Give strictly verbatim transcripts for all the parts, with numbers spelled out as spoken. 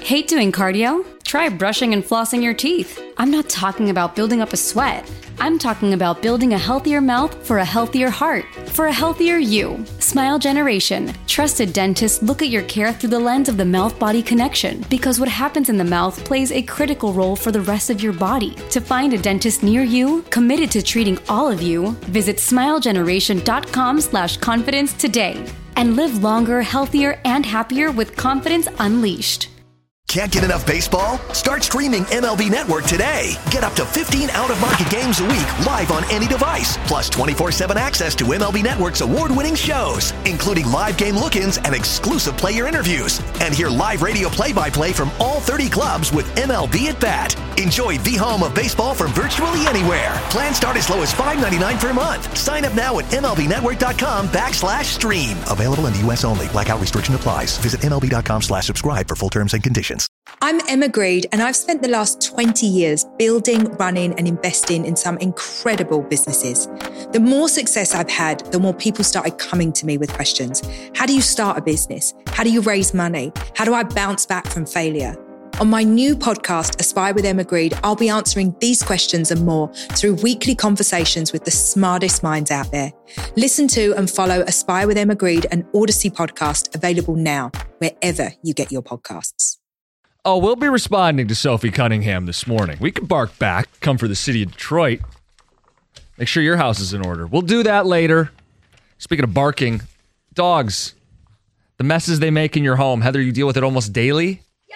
Hate doing cardio? Try brushing and flossing your teeth. I'm not talking about building up a sweat. I'm talking about building a healthier mouth for a healthier heart, for a healthier you. Smile Generation. Trusted dentists look at your care through the lens of the mouth-body connection, because what happens in the mouth plays a critical role for the rest of your body. To find a dentist near you, committed to treating all of you, visit smilegeneration.com slash confidence today. And live longer, healthier, and happier with confidence unleashed. Can't get enough baseball? Start streaming M L B Network today. Get up to fifteen out-of-market games a week live on any device. Plus twenty-four seven access to M L B Network's award-winning shows, including live game look-ins and exclusive player interviews. And hear live radio play-by-play from all thirty clubs with M L B at Bat. Enjoy the home of baseball from virtually anywhere. Plans start as low as five dollars and ninety-nine cents per month. Sign up now at MLBnetwork.com backslash stream. Available in the U S only. Blackout restriction applies. Visit MLB.com slash subscribe for full terms and conditions. I'm Emma Greed, and I've spent the last twenty years building, running, and investing in some incredible businesses. The more success I've had, the more people started coming to me with questions. How do you start a business? How do you raise money? How do I bounce back from failure? On my new podcast, Aspire with Emma Greed, I'll be answering these questions and more through weekly conversations with the smartest minds out there. Listen to and follow Aspire with Emma Greed, an Odyssey podcast, available now, wherever you get your podcasts. Oh, we'll be responding to Sophie Cunningham this morning. We can bark back, come for the city of Detroit. Make sure your house is in order. We'll do that later. Speaking of barking, dogs, the messes they make in your home. Heather, you deal with it almost daily? Yeah.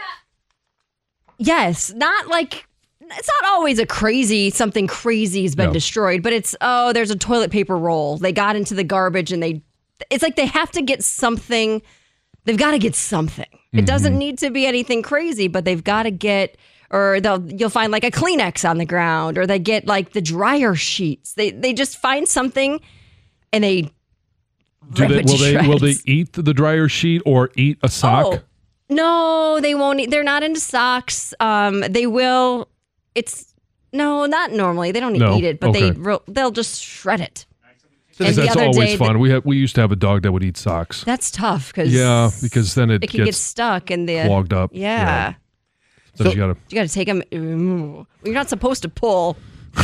Yes, not like, it's not always a crazy, something crazy has been no. destroyed, but it's, oh, there's a toilet paper roll. They got into the garbage and they, it's like they have to get something, they've got to get something. It doesn't need to be anything crazy, but they've got to get, or they'll you'll find like a Kleenex on the ground, or they get like the dryer sheets. They they just find something, and they do they will they will they eat the dryer sheet or eat a sock? Oh, no, they won't eat. They're not into socks. Um, they will. It's no, not normally. They don't no. eat it, but okay. they they'll just shred it. And that's always fun. That, we have we used to have a dog that would eat socks. That's tough because yeah, because then it, it can gets get stuck and the clogged up. Yeah, yeah. So, so you gotta you gotta take them. You're not supposed to pull.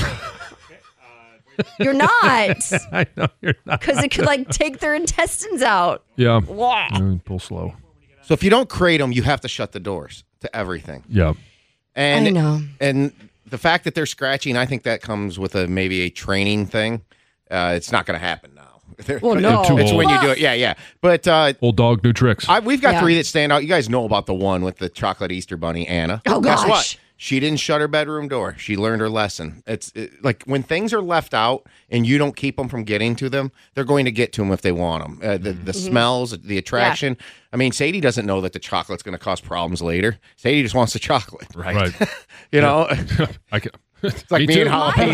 You're not. I know you're not because it could like take their intestines out. Yeah, wow. Pull slow. So if you don't crate them, you have to shut the doors to everything. Yeah, and I know. And the fact that they're scratching, I think that comes with a maybe a training thing. Uh, it's not going to happen now. Well, no. It's when you do it. Yeah, yeah. But uh, old dog, new tricks. I, we've got yeah. three that stand out. You guys know about the one with the chocolate Easter bunny, Anna. Oh, Guess gosh. what? She didn't shut her bedroom door. She learned her lesson. It's it, like when things are left out and you don't keep them from getting to them, they're going to get to them if they want them. Uh, the the mm-hmm. smells, the attraction. Yeah. I mean, Sadie doesn't know that the chocolate's going to cause problems later. Sadie just wants the chocolate. Right. right. you know? I can. It's like me, me too. and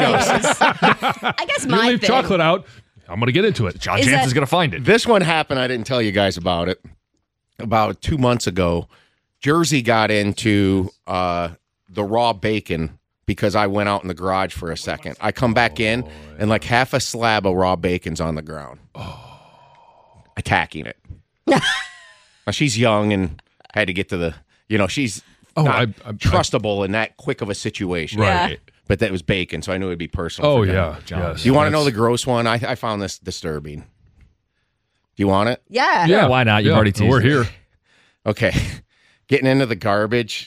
jalapenos. I guess you my leave thing. chocolate out. I'm going to get into it. John Is Jansen's that- going to find it. This one happened. I didn't tell you guys about it. About two months ago, Jersey got into uh, the raw bacon because I went out in the garage for a second. I come back in, oh, yeah. and like half a slab of raw bacon's on the ground. Oh. Attacking it. Now, she's young and had to get to the, you know, she's oh, not I, I, trustable I, in that quick of a situation. Right. Yeah. But that was bacon, so I knew it'd be personal. Oh, for yeah. John. Yes. Do you want to know the gross one? I, I found this disturbing. Do you want it? Yeah. Yeah, why not? You've yeah, already teased We're it. here. Okay. Getting into the garbage,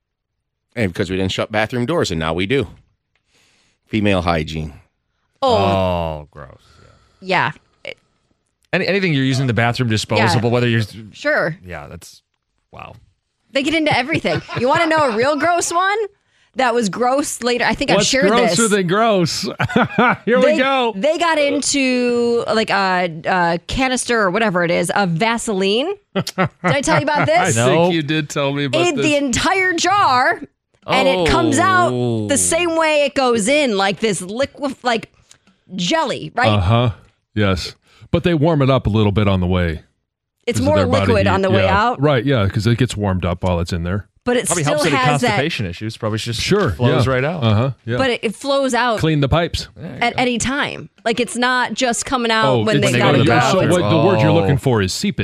and because we didn't shut bathroom doors, and now we do. Female hygiene. Oh, Oh, gross. yeah. Any, anything you're using in the bathroom disposable, Yeah. whether you're... Sure. Yeah, that's... Wow. They get into everything. You want to know a real gross one? That was gross later. I think I've What's shared grosser this. than gross? Here they, we go. They got into like a, a canister or whatever it is of Vaseline. Did I tell you about I this? No. think you did tell me about Ate this. the entire jar, and it comes out Oh. the same way it goes in, like this liquid, like jelly, right? Uh-huh. Yes. But they warm it up a little bit on the way. It's 'cause of more their body liquid heat. on the way Yeah. out. Right, yeah, because it gets warmed up while it's in there. But it Probably still helps with the has that. constipation issues. Probably just Sure. flows yeah. right out. Uh-huh. Yeah. But it, it flows out Clean the pipes. at any time. Like it's not just coming out Oh, when it's- they they gotta go to the go. So bathroom. what the word you're Oh. looking for is seepage.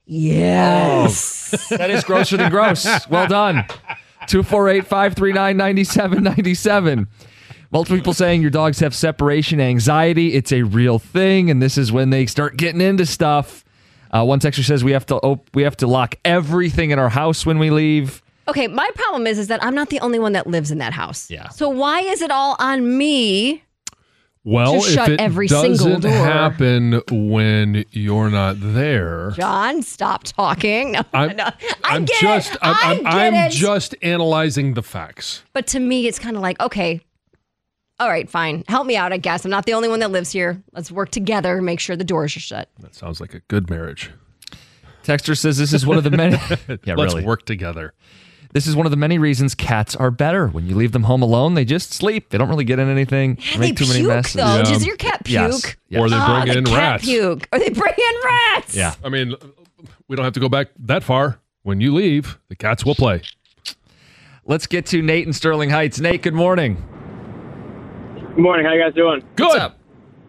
Yes. Oh, that is grosser than gross. Well done. two four eight, five three nine, nine seven nine seven. Multiple people saying your dogs have separation anxiety. It's a real thing, and this is when they start getting into stuff. Uh, one texter says we have to op- we have to lock everything in our house when we leave. Okay, my problem is is that I'm not the only one that lives in that house. Yeah. So why is it all on me? Well, to if shut it every single doesn't door? happen when you're not there, John, stop talking. No, I'm, no. I I'm get just, it. I'm, I I'm, get I'm it. just analyzing the facts. But to me, it's kind of like, okay, all right, fine. Help me out, I guess. I'm not the only one that lives here. Let's work together, make sure the doors are shut. That sounds like a good marriage. Texter says this is one of the many. Yeah, Let's really. work together. This is one of the many reasons cats are better. When you leave them home alone, they just sleep. They don't really get in anything. Yeah, make they too many puke, messes. though. Yeah. Does your cat puke? Yes. Yes. Or they Oh, bring the in cat rats. puke. Or they bring in rats. Yeah. I mean, we don't have to go back that far. When you leave, the cats will play. Let's get to Nate in Sterling Heights. Nate, good morning. Good morning. How you guys doing? Good. What's up?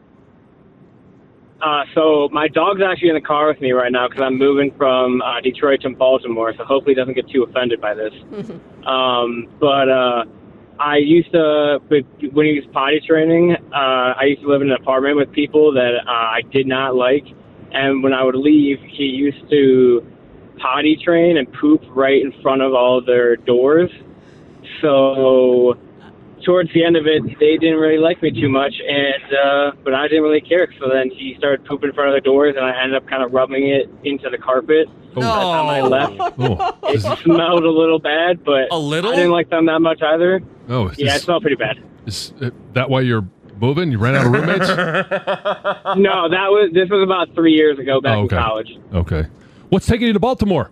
Uh, so my dog's actually in the car with me right now because I'm moving from uh, Detroit to Baltimore, so hopefully he doesn't get too offended by this. um, but uh, I used to, when he was potty training, uh, I used to live in an apartment with people that uh, I did not like. And when I would leave, he used to potty train and poop right in front of all their doors. So towards the end of it, they didn't really like me too much, and uh, but I didn't really care. So then he started pooping in front of the doors, and I ended up kind of rubbing it into the carpet. Oh. By the time I left, Oh, it smelled a little bad, but A little? I didn't like them that much either. oh Yeah, it is, smelled pretty bad. is that why you're moving? You ran out of roommates? No, that was this was about three years ago, back Oh, okay. in college. Okay. What's taking you to Baltimore?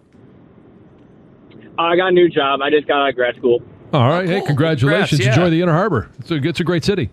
I got a new job. I just got out of grad school. All right. Hey, cool. congratulations. Congrats, yeah. Enjoy the Inner Harbor. It's a, it's a great city.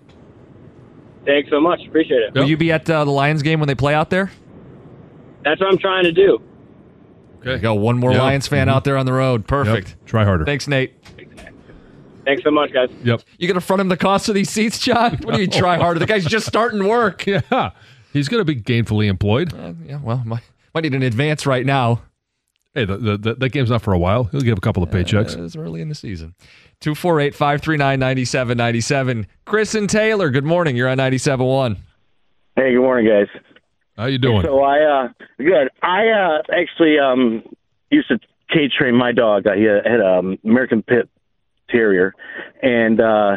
Thanks so much. Appreciate it. Will you be at uh, the Lions game when they play out there? That's what I'm trying to do. There you go. One more Yeah. Lions fan Mhm. out there on the road. Perfect. Yep. Try harder. Thanks, Nate. Thanks so much, guys. Yep. You going to front him the cost of these seats, John? What do you try harder? The guy's just starting work. Yeah. He's going to be gainfully employed. Uh, yeah, well, might, might need an advance right now. Hey, the, the, the, that game's not for a while. He'll give a couple of paychecks. Uh, it's early in the season. two four eight, five three nine, nine seven nine seven. Chris and Taylor, good morning. You're on ninety-seven point one. Hey, good morning, guys. How you doing? So I, uh, good. I uh, actually um, used to cage train my dog. I had an American Pit Terrier, and uh,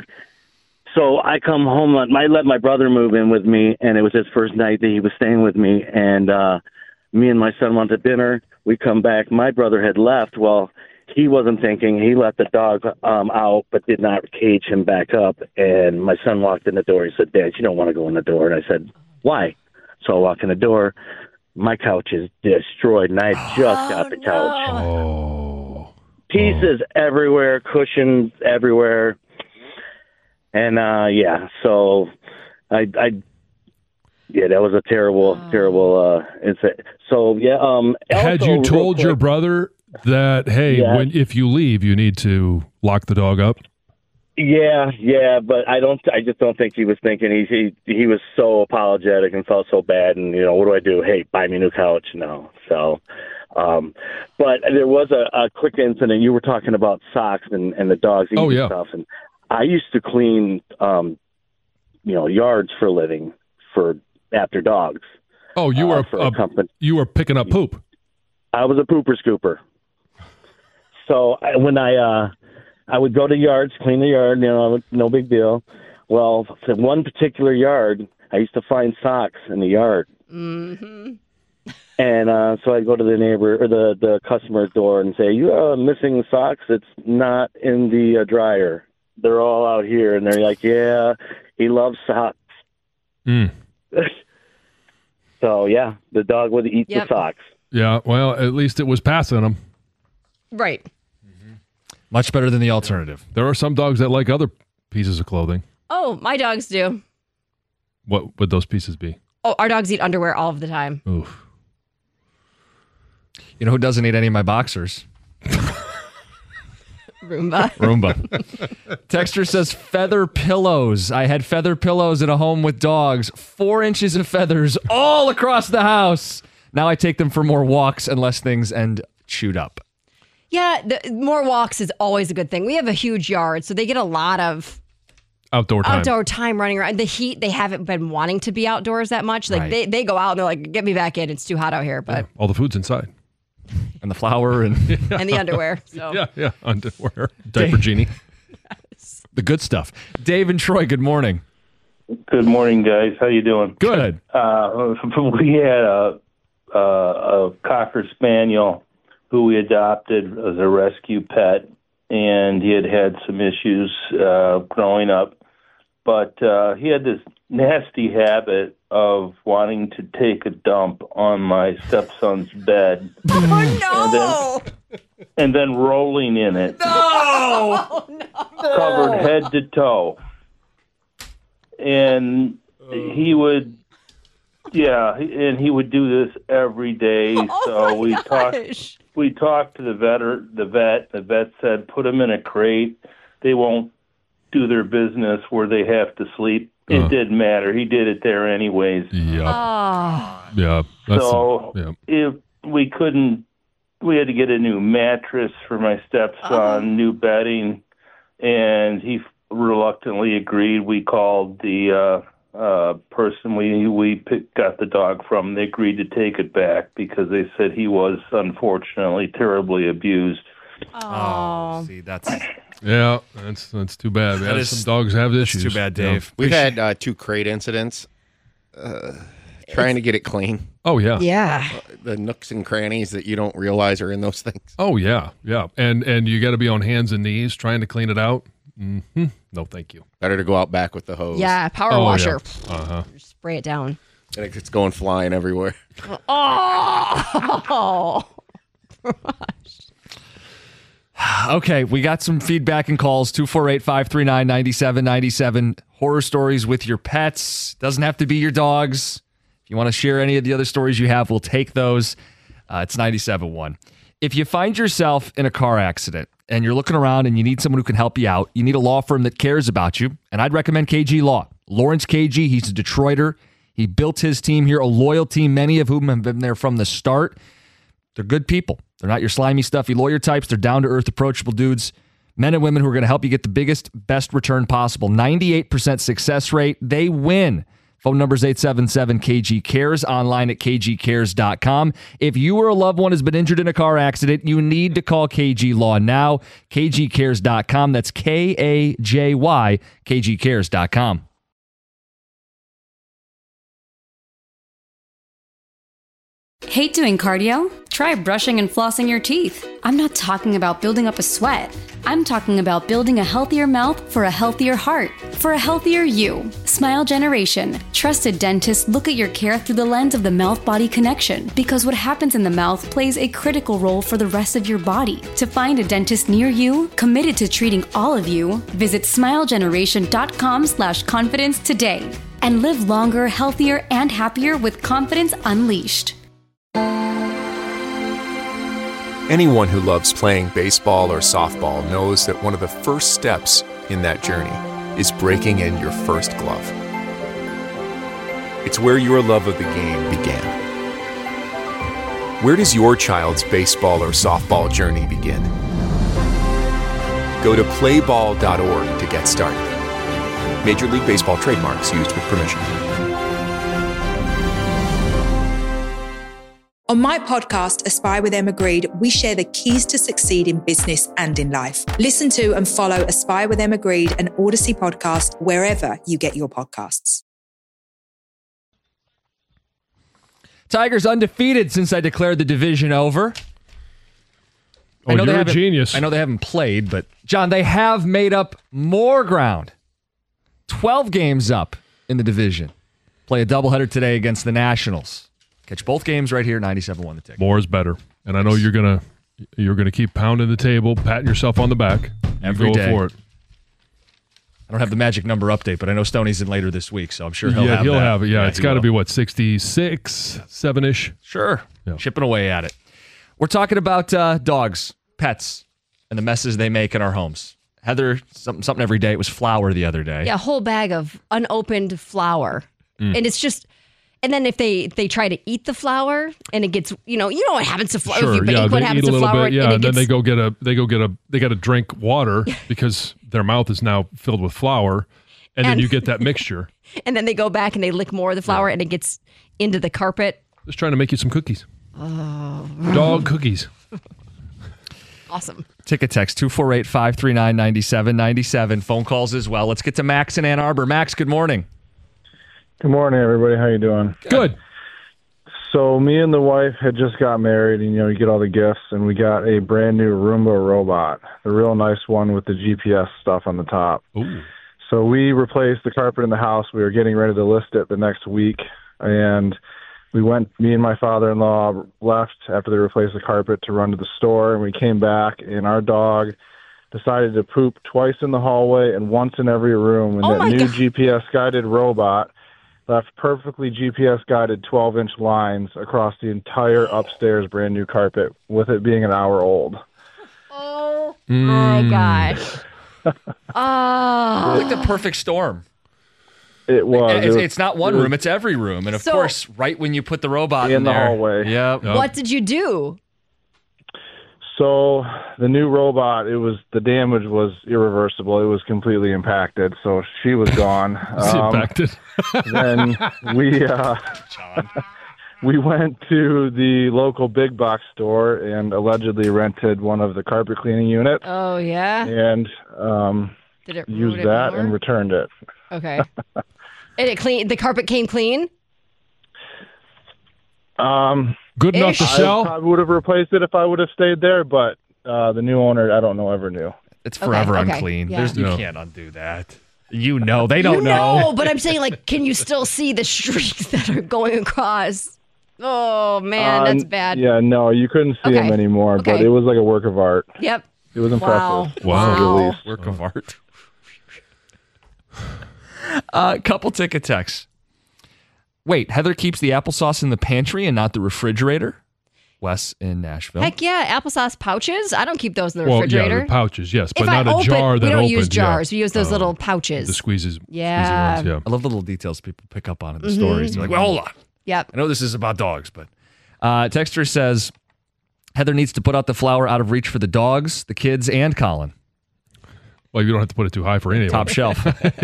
so I come home. I let my brother move in with me, and it was his first night that he was staying with me. And uh, me and my son went to dinner. We come back. My brother had left. Well, he wasn't thinking. He let the dog um, out, but did not cage him back up. And my son walked in the door. He said, "Dad, you don't want to go in the door." And I said, "Why?" So I walk in the door. My couch is destroyed, and I had just got the couch. Oh. Pieces everywhere, cushions everywhere. And, uh, yeah, so I, I, yeah, that was a terrible, terrible, uh, incident. So, yeah, um, Had also, you real told your quick- brother that, hey, Yeah. when if you leave, you need to lock the dog up? Yeah, yeah, but I don't. I just don't think he was thinking. He he he was so apologetic and felt so bad. And you know, what do I do? Hey, buy me a new couch. No. So, um, but there was a, a quick incident. You were talking about socks and, and the dogs eating Oh, yeah. stuff. And I used to clean, um, you know, yards for a living for after dogs. Oh, you uh, were for uh, a company. you were picking up poop. I was a pooper scooper. So I, when I uh, I would go to yards, clean the yard, you know, no big deal. Well, for one particular yard, I used to find socks in the yard. Mm-hmm. And uh, so I'd go to the neighbor or the, the customer's door and say, "You are missing socks. It's not in the uh, dryer. They're all out here." And they're like, "Yeah, he loves socks." Mm. So, yeah, the dog would eat Yep. the socks. Yeah, well, at least it was passing them. Right. Much better than the alternative. There are some dogs that like other pieces of clothing. Oh, my dogs do. What would those pieces be? Oh, our dogs eat underwear all of the time. Oof. You know who doesn't eat any of my boxers? Roomba. Roomba. Texter says feather pillows. I had feather pillows in a home with dogs. Four inches of feathers all across the house. Now I take them for more walks unless things end chewed up. Yeah, the, more walks is always a good thing. We have a huge yard, so they get a lot of outdoor time. Outdoor time running around. The heat, they haven't been wanting to be outdoors that much. Like Right. they, they go out and they're like, get me back in. It's too hot out here. But Yeah, all the food's inside. And the flour and and the underwear. So. Yeah, yeah, underwear, diaper genie. The good stuff. Dave and Troy, good morning. Good morning, guys. How you doing? Good. Uh, we had a, a a Cocker Spaniel who we adopted as a rescue pet, and he had had some issues uh, growing up. But uh, he had this nasty habit of wanting to take a dump on my stepson's bed. Oh, no! And then, and then rolling in it. No! Oh, no! Covered head to toe. And he would, yeah, and he would do this every day. Oh, so my we gosh. talked. We talked to the vet. The vet. The vet said, "Put him in a crate. They won't do their business where they have to sleep." It Uh. didn't matter. He did it there anyways. Yep. Oh. Yeah. That's, So yeah. if we couldn't, we had to get a new mattress for my stepson, Oh. new bedding, and he reluctantly agreed. We called the uh, uh, person we we pick, got the dog from. They agreed to take it back because they said he was unfortunately terribly abused. Oh. See, that's Yeah, that's that's too bad. That Yeah, is- some dogs have that's issues. too bad, Yeah. Dave. We've had uh, two crate incidents. Uh, trying to get it clean. Oh yeah. Yeah. The nooks and crannies that you don't realize are in those things. Oh yeah, yeah. And and you got to be on hands and knees trying to clean it out. Mm-hmm. No, thank you. Better to go out back with the hose. Yeah, power Oh, washer. Yeah. Uh huh. Spray it down. And it's going flying everywhere. Oh. Okay, we got some feedback and calls. two four eight, five three nine, nine seven nine seven. Horror stories with your pets. Doesn't have to be your dogs. If you want to share any of the other stories you have, we'll take those. Uh, it's ninety-seven point one. If you find yourself in a car accident and you're looking around and you need someone who can help you out, you need a law firm that cares about you, and I'd recommend K G Law. Lawrence K G, he's a Detroiter. He built his team here, a loyal team, many of whom have been there from the start. They're good people. They're not your slimy, stuffy lawyer types. They're down-to-earth, approachable dudes, men and women who are going to help you get the biggest, best return possible. ninety-eight percent success rate. They win. Phone number is eight seven seven K G cares, online at k g cares dot com. If you or a loved one has been injured in a car accident, you need to call K G Law now, k g cares dot com. That's K A J Y, k g cares dot com. Hate doing cardio? Try brushing and flossing your teeth. I'm not talking about building up a sweat. I'm talking about building a healthier mouth for a healthier heart, for a healthier you. Smile Generation. Trusted dentists look at your care through the lens of the mouth-body connection because what happens in the mouth plays a critical role for the rest of your body. To find a dentist near you, committed to treating all of you, visit smile generation dot com slash confidence today and live longer, healthier, and happier with confidence unleashed. Anyone who loves playing baseball or softball knows that one of the first steps in that journey is breaking in your first glove. It's where your love of the game began. Where does your child's baseball or softball journey begin? Go to play ball dot org to get started. Major League Baseball trademarks used with permission. On my podcast, Aspire with Emma Greed, we share the keys to succeed in business and in life. Listen to and follow Aspire with Emma Greed and Odyssey podcast wherever you get your podcasts. Tigers undefeated since I declared the division over. Oh, I know you're they a haven't- genius. I know they haven't played, but John, they have made up more ground. twelve games up in the division. Play a doubleheader today against the Nationals. Catch both games right here, ninety-seven point one The Ticket. More is better, and I know you're gonna you're gonna keep pounding the table, patting yourself on the back Every go day. for it. I don't have the magic number update, but I know Stoney's in later this week, so I'm sure he'll yeah, have he'll that. have it. Yeah, it's he got to will. be what sixty-six, seven ish. Sure. Yeah. Chipping away at it. We're talking about uh, dogs, pets, and the messes they make in our homes. Heather, something, something every day. It was flour the other day. Yeah, a whole bag of unopened flour. Mm. And it's just, And then if they they try to eat the flour and it gets, you know, you know what happens to flour. Sure, if you yeah, bake, what they happens eat a to little flour? bit, yeah, and, it and then gets, they go get a they go get a they got to drink water because their mouth is now filled with flour, and, And- then you get that mixture. and then they go back and they lick more of the flour and it gets into the carpet. Just trying to make you some cookies. Oh, Dog cookies. awesome. Ticket text two four eight, five three nine, nine seven nine seven. Phone calls as well. Let's get to Max in Ann Arbor. Max, good morning. Good morning, everybody. How you doing? Good. So me and the wife had just got married, and you know, you get all the gifts, and we got a brand new Roomba robot, the real nice one with the G P S stuff on the top. Ooh. So we replaced the carpet in the house. We were getting ready to list it the next week, and we went, me and my father-in-law left after they replaced the carpet to run to the store, and we came back, and our dog decided to poop twice in the hallway and once in every room, and Oh that my new God. G P S-guided robot left perfectly G P S-guided twelve-inch lines across the entire upstairs brand-new carpet, with it being an hour old. Oh, Mm. my gosh. Oh. Like the perfect storm. It was. It's, it was- it's not one it was room, it's every room. And of So- course, right when you put the robot in, in the there, hallway. Yep. What did you do? So the new robot, it was the damage was irreversible. It was completely impacted. So she was gone. It's Um, impacted. then we uh, we went to the local big box store and allegedly rented one of the carpet cleaning units Oh, yeah? and um, Did it ruin used it that more? and returned it. Okay. And it clean. The carpet came clean? Um, Good enough Ish. to I sell. probably would have replaced it if I would have stayed there, but uh, the new owner, I don't know, ever knew. It's forever okay, unclean. yeah. There's, you No. can't undo that. You know. They don't you know. know, but I'm saying, like, can you still see the streaks that are going across? Oh, man, Uh, that's bad. Yeah, no, you couldn't see Okay. him anymore, but Okay. it was like a work of art. Yep. It was impressive. Wow. to say the Wow. least. Work of art. A uh, couple ticket texts. Wait, Heather keeps the applesauce in the pantry and not the refrigerator? Wes in Nashville. Heck yeah, applesauce pouches. I don't keep those in the Well, refrigerator. yeah, the pouches, yes, but if not I a open, jar that we don't opened. use yeah. jars. We use those Oh, little pouches. The squeezes. Yeah. Squeezy ones, I love the little details people pick up on in the Mhm. stories. They're like, well, hold on. Yep. I know this is about dogs, but uh, Texter says Heather needs to put out the flour out of reach for the dogs, the kids, and Colin. Well, you don't have to put it too high for anyone. Top shelf.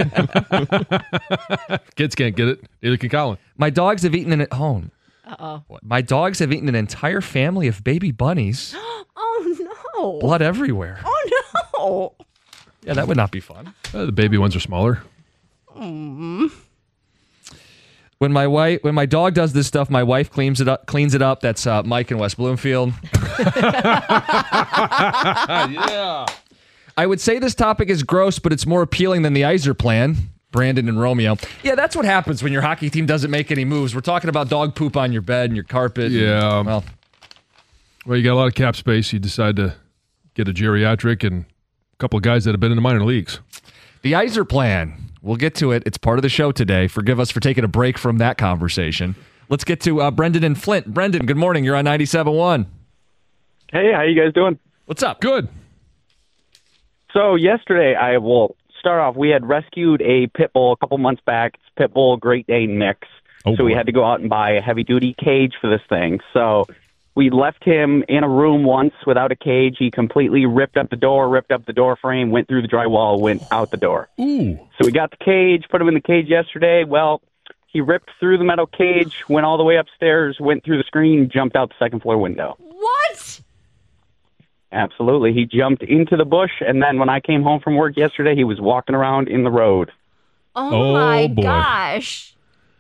Kids can't get it. Neither can Colin. My dogs have eaten an at home. Uh-oh. My dogs have eaten an entire family of baby bunnies. Oh, no. Blood everywhere. Oh, no. Yeah, that would not be fun. Uh, the baby ones are smaller. Mm. When my wife, when my dog does this stuff, my wife cleans it up. Cleans it up. That's uh, Mike in West Bloomfield. Yeah. I would say this topic is gross, but it's more appealing than the Iser plan. Brandon and Romeo. Yeah, that's what happens when your hockey team doesn't make any moves. We're talking about dog poop on your bed and your carpet. Yeah. And, well, Well, you got a lot of cap space. You decide to get a geriatric and a couple of guys that have been in the minor leagues. the Iser plan. We'll get to it. It's part of the show today. Forgive us for taking a break from that conversation. Let's get to uh, Brendan and Flint. Brendan, good morning. You're on ninety-seven point one. Hey, how you guys doing? What's up? Good. So yesterday, I will start off. We had rescued a pit bull a couple months back. It's pit bull Great Dane mix. Oh, so we boy. had to go out and buy a heavy duty cage for this thing. So we left him in a room once without a cage. He completely ripped up the door, ripped up the door frame, went through the drywall, went out the door. Ooh. So we got the cage, put him in the cage yesterday. Well, he ripped through the metal cage, went all the way upstairs, went through the screen, jumped out the second floor window. What? Absolutely. He jumped into the bush, and then when I came home from work yesterday, he was walking around in the road. Oh, Oh, my boy. gosh.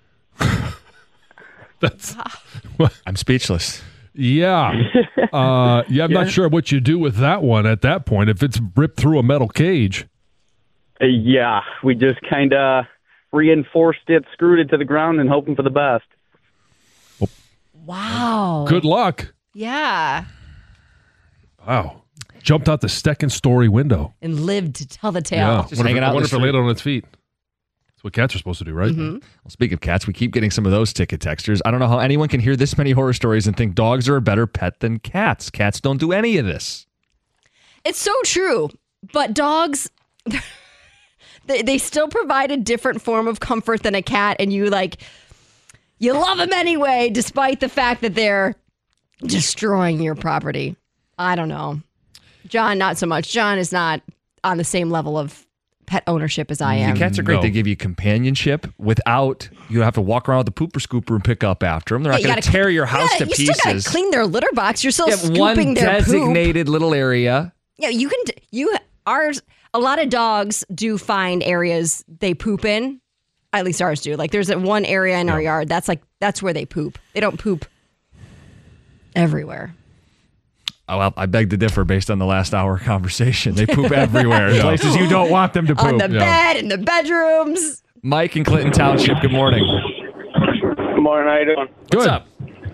That's I'm speechless. yeah. Uh, yeah, I'm not sure what you do with that one at that point. If it's ripped through a metal cage. Uh, yeah, we just kind of reinforced it, screwed it to the ground, and hoping for the best. Wow. Good luck. Yeah. Wow. Jumped out the second story window. And lived to tell the tale. Yeah. Just Wonder if- hanging out I in wonder the if it laid street. on its feet. That's what cats are supposed to do, right? Mhm. Well, speaking of cats, we keep getting some of those ticket texters. I don't know how anyone can hear this many horror stories and think dogs are a better pet than cats. Cats don't do any of this. It's so true. But dogs, they, they still provide a different form of comfort than a cat. And you like, you love them anyway, despite the fact that they're destroying your property. I don't know. John, not so much. John is not on the same level of pet ownership as I am. The cats are great. No. They give you companionship without you have to walk around with the pooper scooper and pick up after them. They're Yeah, not you going to gotta- tear your house yeah, to you pieces. still gotta clean their litter box. You're still You have scooping one their poop. designated little area. Yeah, you can. d- You ours. A lot of dogs do find areas they poop in. At least ours do. Like there's a one area in our yard. That's like that's where they poop. They don't poop everywhere. Oh, well, I beg to differ based on the last hour conversation. They poop everywhere. in Yeah. Places you don't want them to poop. On the Yeah. bed, in the bedrooms. Mike in Clinton Township, good morning. Good morning. How you doing? What's up?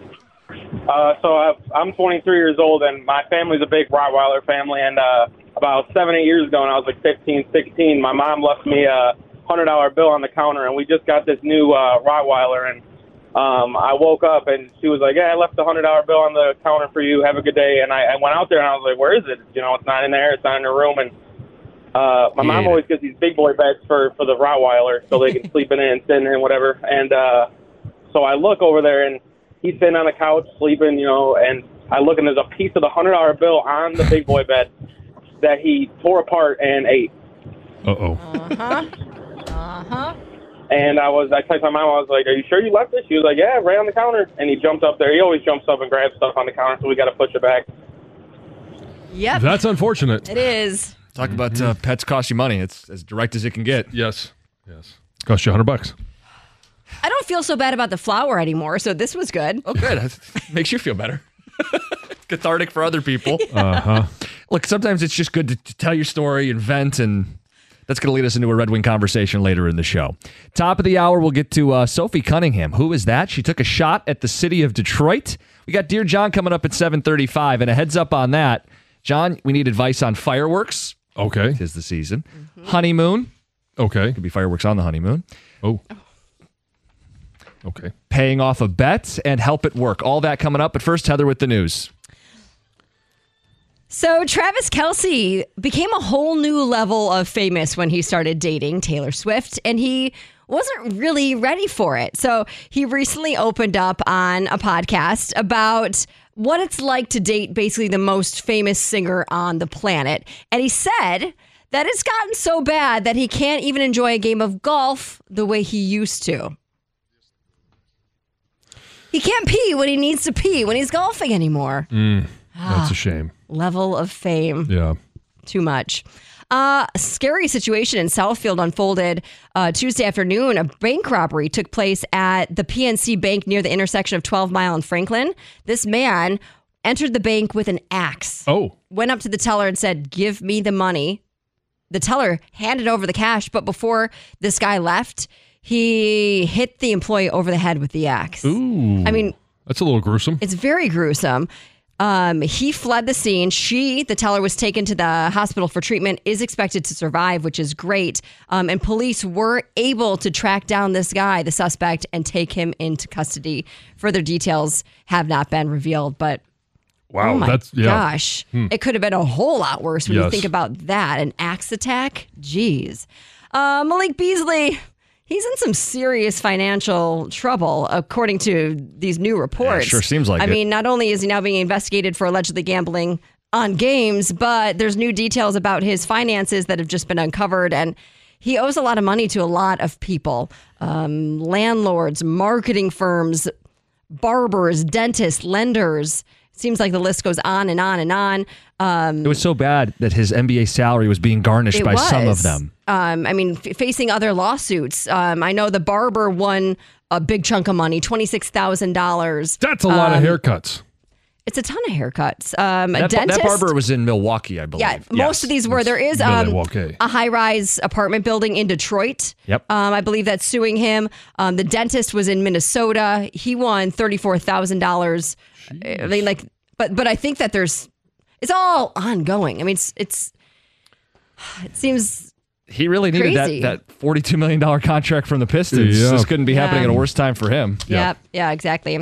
Uh, so I've, I'm twenty-three years old, and my family's a big Rottweiler family. And uh, about seven, eight years ago, when I was like fifteen, sixteen, my mom left me a one hundred dollar bill on the counter, and we just got this new uh, Rottweiler. And um, I woke up, and she was like, yeah, I left the one hundred dollar bill on the counter for you. Have a good day. And I, I went out there, and I was like, where is it? You know, it's not in there. It's not in the room. And uh, my mom Yeah. always gets these big boy beds for, for the Rottweiler so they can sleep in it and sit in it and whatever. And uh, so I look over there, and he's sitting on the couch sleeping, you know, and I look, and there's a piece of the one hundred dollar bill on the big boy bed that he tore apart and ate. Uh-oh. Uh-huh. Uh-huh. And I was, I texted my mom, I was like, are you sure you left it? She was like, yeah, right on the counter. And he jumped up there. He always jumps up and grabs stuff on the counter, so we got to push it back. Yep. That's unfortunate. It is. Talk about uh, pets cost you money. It's as direct as it can get. Yes. Yes. Cost you a hundred bucks. I don't feel so bad about the flower anymore, so this was good. Oh, good. Makes you feel better. Cathartic for other people. Uh-huh. Look, sometimes it's just good to, to tell your story and vent, and that's going to lead us into a Red Wing conversation later in the show. Top of the hour, we'll get to uh, Sophie Cunningham. Who is that? She took a shot at the city of Detroit. We got Dear John coming up at seven thirty-five, and a heads up on that. John, we need advice on fireworks. Okay. Tis the season. Mm-hmm. Honeymoon. Okay. Could be fireworks on the honeymoon. Oh. Okay. Paying off a bet and help at work. All that coming up. But first, Heather with the news. So Travis Kelce became a whole new level of famous when he started dating Taylor Swift, and he wasn't really ready for it. So he recently opened up on a podcast about what it's like to date basically the most famous singer on the planet. And he said that it's gotten so bad that he can't even enjoy a game of golf the way he used to. He can't pee when he needs to pee when he's golfing anymore. Mm, that's a shame. Level of fame. Yeah. Too much. Uh, a scary situation in Southfield unfolded uh, Tuesday afternoon. A bank robbery took place at the P N C Bank near the intersection of twelve mile and Franklin. This man entered the bank with an axe. Oh. Went up to the teller and said, give me the money. The teller handed over the cash, but before this guy left, he hit the employee over the head with the axe. Ooh. I mean, that's a little gruesome. it's very gruesome. Um, he fled the scene. She, the teller, was taken to the hospital for treatment, is expected to survive, which is great. Um, and police were able to track down this guy, the suspect, and take him into custody. Further details have not been revealed, but Wow, oh my that's yeah. gosh. Hmm. It could have been a whole lot worse when you Yes. think about that. An axe attack? Jeez. Uh, Malik Beasley, he's in some serious financial trouble, according to these new reports. Yeah, sure seems like I it. mean, not only is he now being investigated for allegedly gambling on games, but there's new details about his finances that have just been uncovered. And he owes a lot of money to a lot of people, um, landlords, marketing firms, barbers, dentists, lenders. Seems like the list goes on and on and on. Um, It was so bad that his N B A salary was being garnished It by some of was. them. Um, I mean, f- facing other lawsuits. Um, I know the barber won a big chunk of money, twenty-six thousand dollars. That's a lot um, of haircuts. It's a ton of haircuts. Um, a That, dentist. that barber was in Milwaukee, I believe. Yeah, most of these were. There is um, Milwaukee. a high-rise apartment building in Detroit. Yep. Um, I believe that's suing him. Um, the dentist was in Minnesota. He won thirty-four thousand dollars. I mean, like, but but I think that there's, it's all ongoing. I mean, it's it's, it seems. He really needed Crazy. that, that forty-two million dollars contract from the Pistons. Yeah. This couldn't be happening Yeah. at a worse time for him. Yeah, yeah, exactly.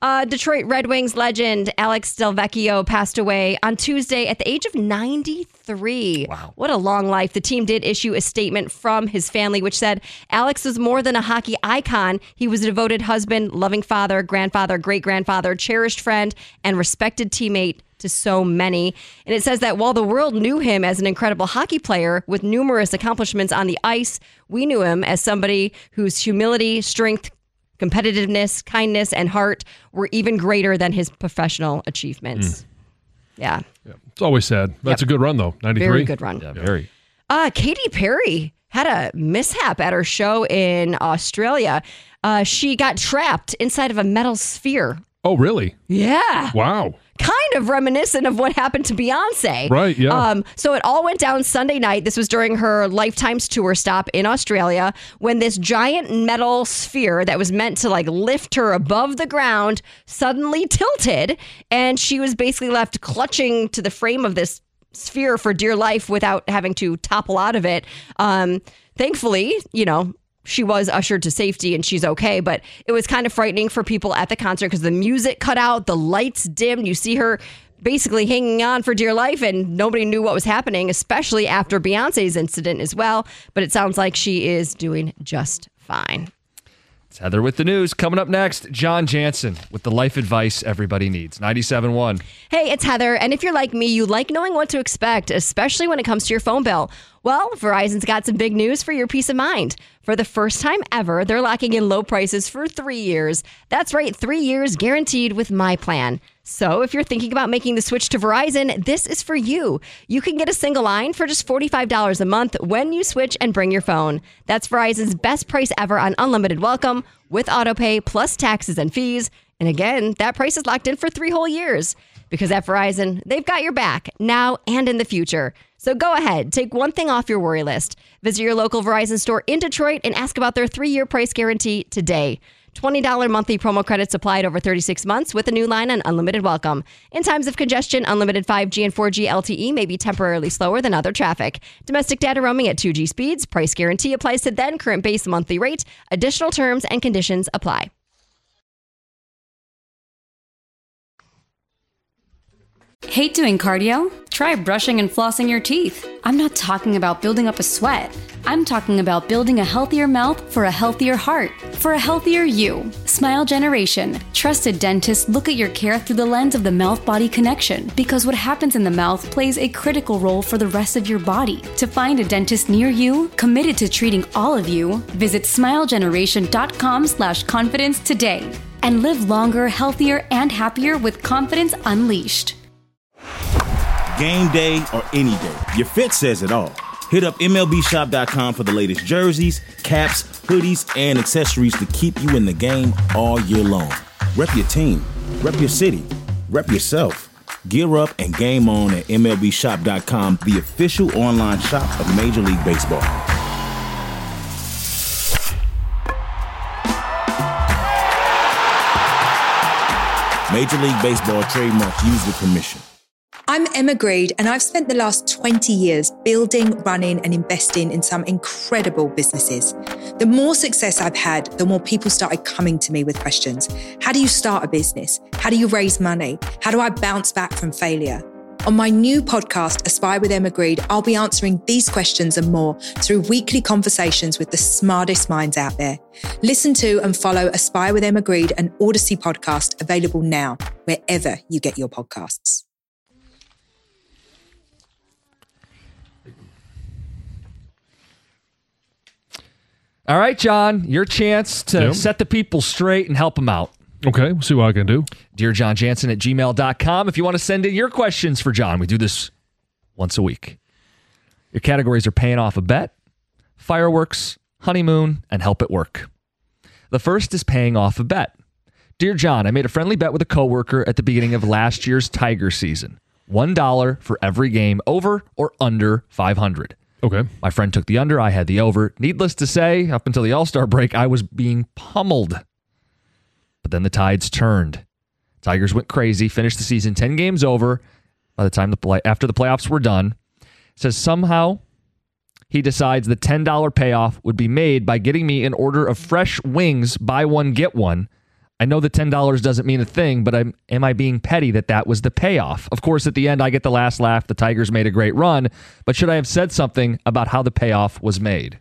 Uh, Detroit Red Wings legend Alex Delvecchio passed away on Tuesday at the age of ninety-three. Wow. What a long life. The team did issue a statement from his family, which said Alex was more than a hockey icon. He was a devoted husband, loving father, grandfather, great-grandfather, cherished friend, and respected teammate to so many. And it says that while the world knew him as an incredible hockey player with numerous accomplishments on the ice, we knew him as somebody whose humility, strength, competitiveness, kindness, and heart were even greater than his professional achievements. Mm. Yeah. yeah. It's always sad. That's yep. a good run, though. ninety-three. Very good run. Yeah, very. Uh, Katy Perry had a mishap at her show in Australia. Uh, she got trapped inside of a metal sphere. Oh, really? Yeah. Wow. Kind of reminiscent of what happened to Beyonce. Right, yeah. Um, so it all went down Sunday night. This was during her Lifetime's tour stop in Australia when this giant metal sphere that was meant to like lift her above the ground suddenly tilted, and she was basically left clutching to the frame of this sphere for dear life without having to topple out of it. Um, thankfully, you know, she was ushered to safety and she's okay, but it was kind of frightening for people at the concert because the music cut out, the lights dimmed. You see her basically hanging on for dear life and nobody knew what was happening, especially after Beyonce's incident as well. But it sounds like she is doing just fine. It's Heather with the news. Coming up next, John Jansen with the life advice everybody needs. ninety-seven point one. Hey, it's Heather. And if you're like me, you like knowing what to expect, especially when it comes to your phone bill. Well, Verizon's got some big news for your peace of mind. For the first time ever, they're locking in low prices for three years. That's right, three years guaranteed with my plan. So if you're thinking about making the switch to Verizon, this is for you. You can get a single line for just forty-five dollars a month when you switch and bring your phone. That's Verizon's best price ever on unlimited welcome with autopay plus taxes and fees. And again, that price is locked in for three whole years. Because at Verizon, they've got your back now and in the future. So go ahead, take one thing off your worry list. Visit your local Verizon store in Detroit and ask about their three-year price guarantee today. twenty dollars monthly promo credits applied over thirty-six months with a new line and unlimited welcome. In times of congestion, unlimited five G and four G L T E may be temporarily slower than other traffic. Domestic data roaming at two G speeds. Price guarantee applies to then current base monthly rate. Additional terms and conditions apply. Hate doing cardio? Try brushing and flossing your teeth. I'm not talking about building up a sweat. I'm talking about building a healthier mouth for a healthier heart, for a healthier you. Smile Generation. Trusted dentists look at your care through the lens of the mouth-body connection because what happens in the mouth plays a critical role for the rest of your body. To find a dentist near you, committed to treating all of you, visit smilegeneration.com slash confidence today and live longer, healthier, and happier with confidence unleashed. Game day or any day, your fit says it all. Hit up M L B shop dot com for the latest jerseys, caps, hoodies, and accessories to keep you in the game all year long. Rep your team, rep your city, rep yourself. Gear up and game on at M L B shop dot com, the official online shop of Major League Baseball. Major League Baseball trademarks used with permission. I'm Emma Greed, and I've spent the last twenty years building, running, and investing in some incredible businesses. The more success I've had, the more people started coming to me with questions. How do you start a business? How do you raise money? How do I bounce back from failure? On my new podcast, Aspire with Emma Greed, I'll be answering these questions and more through weekly conversations with the smartest minds out there. Listen to and follow Aspire with Emma Greed, an Odyssey podcast available now, wherever you get your podcasts. All right, John, your chance to Yep. set the people straight and help them out. Okay, we'll see what I can do. Dear John Jansen at gmail dot com. If you want to send in your questions for John, we do this once a week. Your categories are paying off a bet, fireworks, honeymoon, and help at work. The first is paying off a bet. Dear John, I made a friendly bet with a coworker at the beginning of last year's Tiger season. one dollar for every game over or under five hundred. Okay. My friend took the under. I had the over. Needless to say, up until the All-Star break, I was being pummeled. But then the tides turned. Tigers went crazy, finished the season ten games over by the time the play, after the playoffs were done. It says somehow he decides the ten dollar payoff would be made by getting me an order of fresh wings, buy one, get one, I know the ten dollars doesn't mean a thing, but I'm, am I being petty that that was the payoff? Of course, at the end, I get the last laugh. The Tigers made a great run. But should I have said something about how the payoff was made?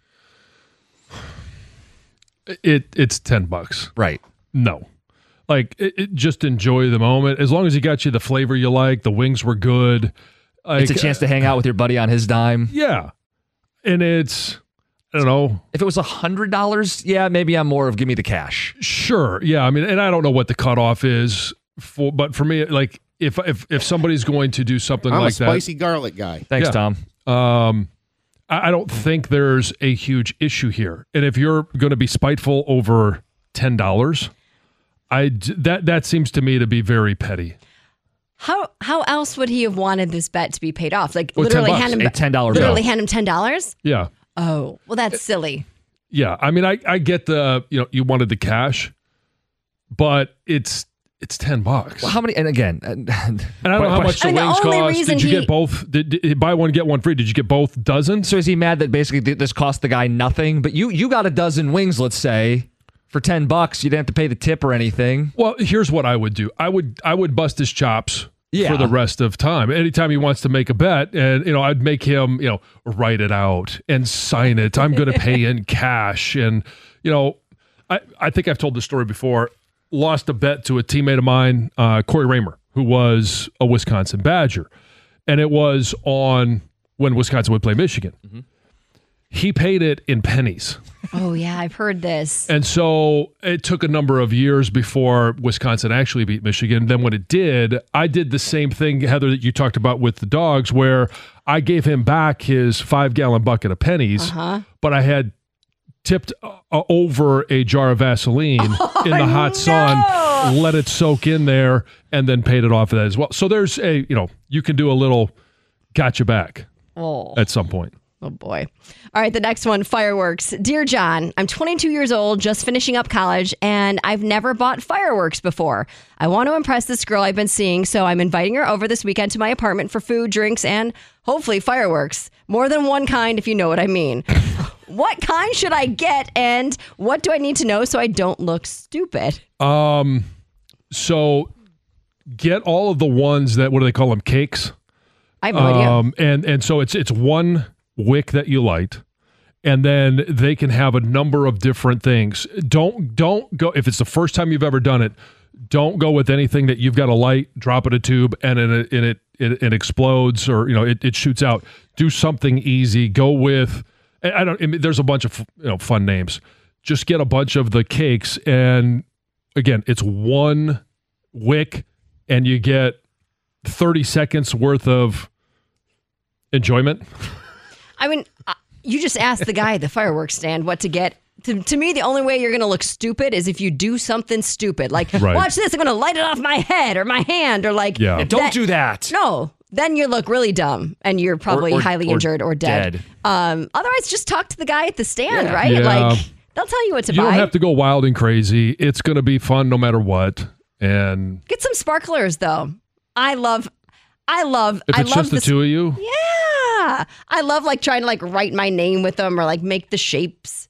It It's ten bucks. Right. No. Like, it, it, just enjoy the moment. As long as he got you the flavor you like, the wings were good. Like, it's a chance to hang out with your buddy on his dime. Yeah. And it's, I don't know. If it was one hundred dollars, yeah, maybe I'm more of give me the cash. Sure. Yeah. I mean, and I don't know what the cutoff is for, but for me, like, if if if somebody's going to do something I'm like a that. spicy garlic guy. Thanks, Yeah. Tom. Um, I I don't think there's a huge issue here. And if you're going to be spiteful over ten dollars, I d- that that seems to me to be very petty. How how else would he have wanted this bet to be paid off? Like Well, literally ten bucks. hand him A ten dollar literally bill. hand him ten dollars? Yeah. Oh, well, that's silly. Yeah. I mean, I, I get the, you know, you wanted the cash, but it's it's ten bucks. Well, how many? And again, And I don't know how much the I mean, the wings only cost. reason Did you he- get both? Did, did buy one get one free? Did you get both dozens? So is he mad that basically th- this cost the guy nothing? But you you got a dozen wings, let's say, for ten bucks. You didn't have to pay the tip or anything. Well, here's what I would do. I would I would bust his chops Yeah. for the rest of time. Anytime he wants to make a bet, and you know, I'd make him, you know, write it out and sign it. I'm going to pay in cash, and you know, I I think I've told this story before. Lost a bet to a teammate of mine, uh, Corey Raymer, who was a Wisconsin Badger, and it was on when Wisconsin would play Michigan. Mm-hmm. He paid it in pennies. Oh, yeah, I've heard this. And so it took a number of years before Wisconsin actually beat Michigan. Then when it did, I did the same thing, Heather, that you talked about with the Dogs, where I gave him back his five-gallon bucket of pennies, Uh-huh. but I had tipped uh, over a jar of Vaseline in the hot sun, let it soak in there, and then paid it off of that as well. So there's a, you know, you can do a little gotcha back Oh. at some point. Oh, boy. All right, the next one, fireworks. Dear John, I'm twenty-two years old, just finishing up college, and I've never bought fireworks before. I want to impress this girl I've been seeing, so I'm inviting her over this weekend to my apartment for food, drinks, and hopefully fireworks. More than one kind, if you know what I mean. What kind should I get, and what do I need to know so I don't look stupid? Um, so get all of the ones that, what do they call them? Cakes. I have no idea. Um, and, and so it's, it's one wick that you light, and then they can have a number of different things. Don't, don't go, if it's the first time you've ever done it, don't go with anything that you've got to light, drop in a tube, and in it, in it, it, it explodes, or, you know, it, it shoots out. Do something easy. Go with, I don't, I mean, there's a bunch of, you know, fun names. Just get a bunch of the cakes, and again, it's one wick, and you get thirty seconds worth of enjoyment. I mean, uh, you just asked the guy at the fireworks stand what to get. To, to me, the only way you're going to look stupid is if you do something stupid. Like, Right. watch this, I'm going to light it off my head or my hand, or like, Yeah. Yeah, don't do that. No, then you look really dumb and you're probably or- highly or injured or dead. dead. Um, otherwise, just talk to the guy at the stand, Yeah. right? Yeah. Like, they'll tell you what to You buy. don't have to go wild and crazy. It's going to be fun no matter what. And Get some sparklers, though. I love, I love, if I it's love just the this. two of you, Yeah. I love like trying to like write my name with them or like make the shapes.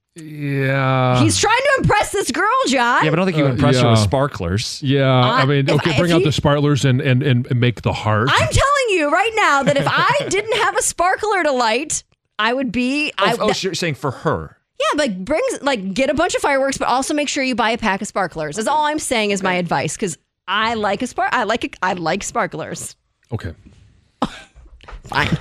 yeah. He's trying to impress this girl, John. Yeah, but I don't think you Uh, impress her yeah. with sparklers. Yeah, I Uh, mean, if okay, I- bring if out you- the sparklers and, and, and make the heart. I'm telling you right now that if I didn't have a sparkler to light, I would be. I, Oh, oh, so you're saying for her. yeah, like bring like get a bunch of fireworks, but also make sure you buy a pack of sparklers. That's all I'm saying is my advice because I like a spark. I like a, I like sparklers. Okay. Fine.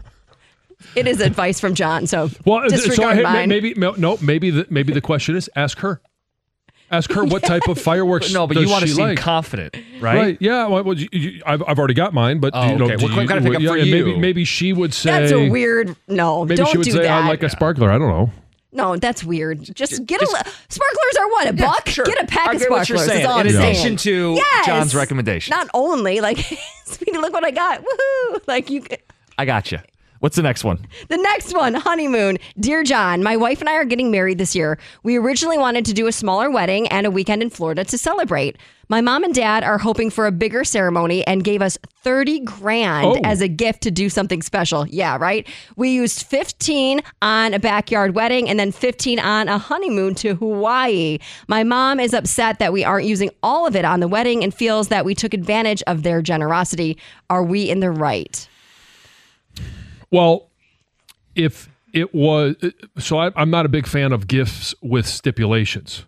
It is advice from John, so Well, th- so disregard hey, mine. maybe no, no, maybe the maybe the question is ask her. Ask her what type of fireworks. No, but does you want to she seem like. confident, right? Right? Yeah. Well, well, you, you, I've I've already got mine, but Oh, you know, okay. do What you- kind of pickup yeah, for and Maybe you? maybe she would say That's a weird. No, Maybe don't she would do say that. I like a sparkler. I don't know. No, that's weird. Just get a li- sparklers are what a buck. sure. Get a pack I of get what sparklers. you're saying. Is all In I'm saying. addition to Yes! John's recommendation. Not only like, Speedy, look what I got. Woohoo! Like you. I got you. What's the next one? The next one, honeymoon. Dear John, my wife and I are getting married this year. We originally wanted to do a smaller wedding and a weekend in Florida to celebrate. My mom and dad are hoping for a bigger ceremony and gave us thirty grand Oh. as a gift to do something special. Yeah, right? We used fifteen on a backyard wedding and then fifteen on a honeymoon to Hawaii. My mom is upset that we aren't using all of it on the wedding and feels that we took advantage of their generosity. Are we in the right? Well, if it was, so I, I'm not a big fan of gifts with stipulations.